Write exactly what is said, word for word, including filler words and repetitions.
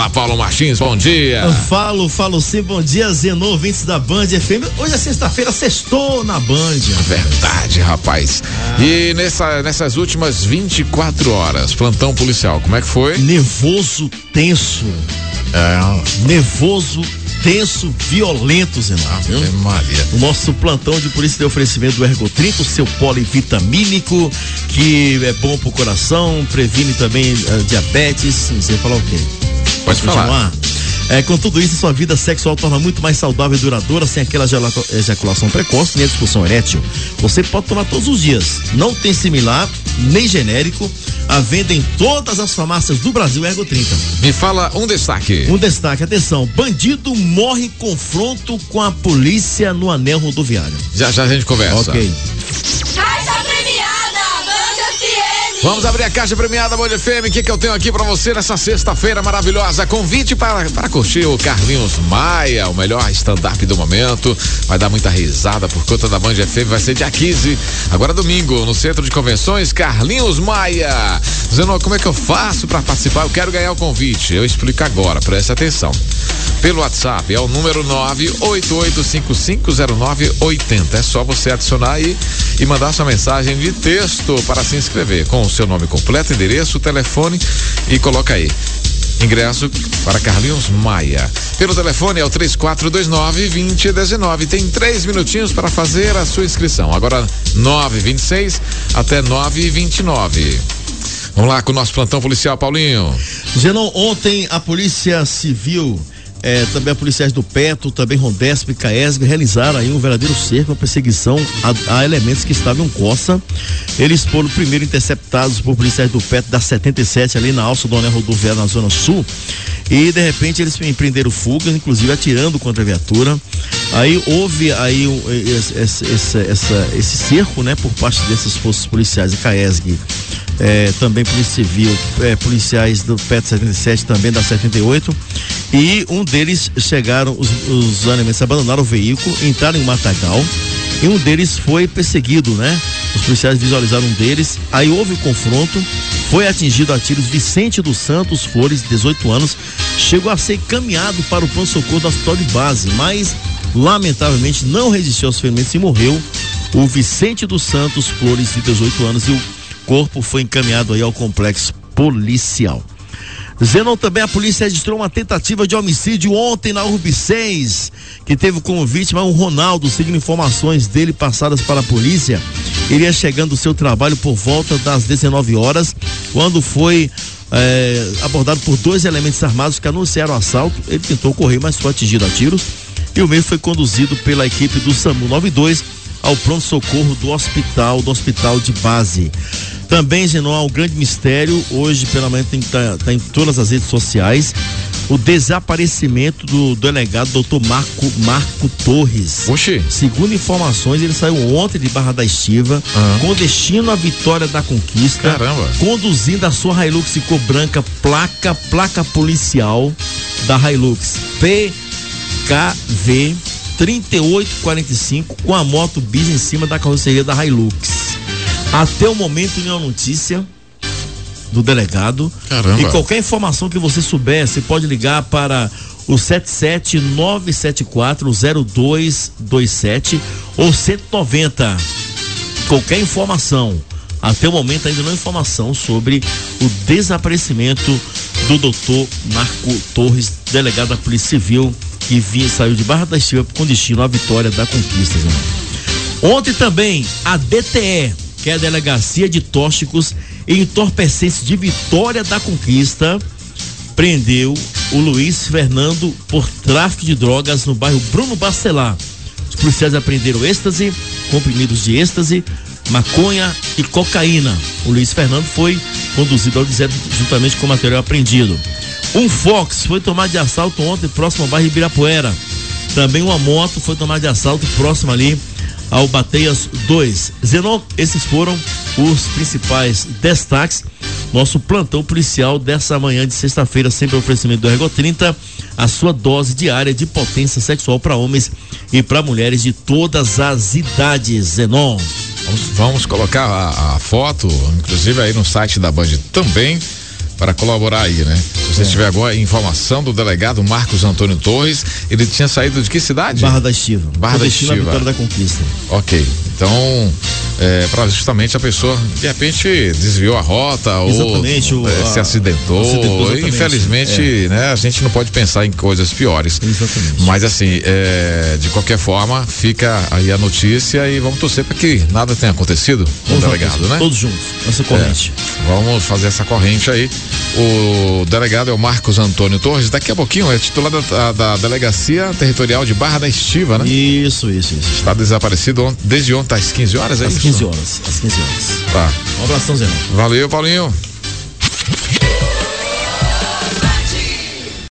Fala, Paulo Martins, bom dia. Eu falo, falo sim, bom dia, Zenon, ouvintes da Band F M. Hoje é sexta-feira, sextou na Band. Verdade, rapaz. Ah. E nessa, nessas últimas vinte e quatro horas, plantão policial, como é que foi? Nervoso, tenso. É. Nervoso, tenso, violento, Zenon. Ave Maria. O nosso plantão de polícia deu oferecimento do Ergotrinta, o seu polivitamínico, que é bom pro coração, previne também uh, diabetes. Você vai falar o quê? Pode falar. É, com tudo isso, sua vida sexual torna muito mais saudável e duradoura, sem aquela ejaculação precoce nem a disfunção erétil. Você pode tomar todos os dias. Não tem similar, nem genérico. A venda em todas as farmácias do Brasil, Ergotrinta. Me fala um destaque. Um destaque, atenção. Bandido morre em confronto com a polícia no anel rodoviário. Já já a gente conversa. Ok. Vamos abrir a caixa premiada Band F M. O que que eu tenho aqui pra você nessa sexta-feira maravilhosa? Convite para, para curtir o Carlinhos Maia, o melhor stand-up do momento. Vai dar muita risada por conta da Band F M. Vai ser dia quinze, agora domingo, no Centro de Convenções, Carlinhos Maia. Dizendo, como é que eu faço pra participar? Eu quero ganhar o convite. Eu explico agora, preste atenção. Pelo WhatsApp, é o número nove oito oito cinco cinco zero nove oito zero. É só você adicionar aí e mandar sua mensagem de texto para se inscrever, com o seu nome completo, endereço, telefone e coloca aí. Ingresso para Carlinhos Maia. Pelo telefone é o três quatro dois nove, dois zero um nove. Tem três minutinhos para fazer a sua inscrição. Agora nove e vinte e seis até nove e vinte e nove. Vamos lá com o nosso plantão policial, Paulinho. Genon, ontem a Polícia Civil, É, também a policiais do Petro, também Rondesp e Caesg realizaram aí um verdadeiro cerco, uma perseguição a, a elementos que estavam em Coça. Eles foram primeiro interceptados por policiais do Petro da setenta e sete ali na alça do anel rodoviário na zona sul, e de repente eles empreenderam fuga, inclusive atirando contra a viatura. Aí houve aí um, esse, esse, essa, esse cerco, né, por parte dessas forças policiais e Caesg. É, também Polícia Civil, é, policiais do Petro setenta e sete, também da setenta e oito, e um deles chegaram, os, os elementos abandonaram o veículo, entraram em um matagal, e um deles foi perseguido, né? Os policiais visualizaram um deles, aí houve um confronto, foi atingido a tiros Vicente dos Santos Flores, dezoito anos, chegou a ser encaminhado para o pronto-socorro do hospital de base, mas lamentavelmente não resistiu aos ferimentos e morreu. O Vicente dos Santos Flores, de dezoito anos, e o corpo foi encaminhado aí ao complexo policial. Zenon, também a polícia registrou uma tentativa de homicídio ontem na Urb seis, que teve como vítima um Ronaldo. Seguindo informações dele passadas para a polícia, ele ia chegando do seu trabalho por volta das dezenove horas, quando foi é, abordado por dois elementos armados que anunciaram o assalto. Ele tentou correr, mas foi atingido a tiros, e o mesmo foi conduzido pela equipe do SAMU noventa e dois ao pronto-socorro do hospital, do hospital de base. Também, Genon, há um grande mistério, hoje pela manhã tem que estar tá, tá em todas as redes sociais, o desaparecimento do delegado doutor Marco, Marco Torres. Oxi. Segundo informações, ele saiu ontem de Barra da Estiva, ah. com destino à Vitória da Conquista. Caramba. Conduzindo a sua Hilux cor branca, placa, placa policial da Hilux P K V trinta e oito quarenta e cinco, com a moto bis em cima da carroceria da Hilux. Até o momento, nenhuma notícia do delegado. Caramba. E qualquer informação que você souber, você pode ligar para o sete sete nove sete quatro zero dois dois sete ou cento e noventa. Qualquer informação. Até o momento ainda não há informação sobre o desaparecimento do doutor Marco Torres, delegado da Polícia Civil, que vinha, saiu de Barra da Estiva com destino à Vitória da Conquista. Né? Ontem também a D T E, que é a Delegacia de Tóxicos e Entorpecentes de Vitória da Conquista, prendeu o Luiz Fernando por tráfico de drogas no bairro Bruno Bacelar. Os policiais apreenderam êxtase, comprimidos de êxtase, maconha e cocaína. O Luiz Fernando foi conduzido ao deserto juntamente com o material apreendido. Um Fox foi tomado de assalto ontem próximo ao bairro Ibirapuera. Também uma moto foi tomada de assalto próximo ali ao Bateias dois. Zenon, esses foram os principais destaques. Nosso plantão policial dessa manhã de sexta-feira, sempre oferecimento do Ergotrinta, a sua dose diária de potência sexual para homens e para mulheres de todas as idades. Zenon. Vamos, vamos colocar a, a foto, inclusive aí no site da Band também, para colaborar aí, né? Se você é. tiver agora informação do delegado Marcos Antônio Torres, ele tinha saído de que cidade? Barra da Estiva. Barra da Estiva. Vitória da Conquista. Ok. Então, é, para justamente a pessoa, de repente, desviou a rota exatamente, ou o, é, a, se acidentou. acidentou infelizmente, é. né, a gente não pode pensar em coisas piores. Exatamente. Mas assim, é, de qualquer forma, fica aí a notícia e vamos torcer para que nada tenha acontecido com o delegado, né? Todos juntos, essa corrente. É, vamos fazer essa corrente aí. O delegado é o Marcos Antônio Torres, daqui a pouquinho é titular da, da Delegacia Territorial de Barra da Estiva, né? Isso, isso, isso. Está desaparecido on, desde ontem às quinze horas, é às isso? quinze horas, às quinze horas. Tá. Um abração, Zé. Valeu, Paulinho.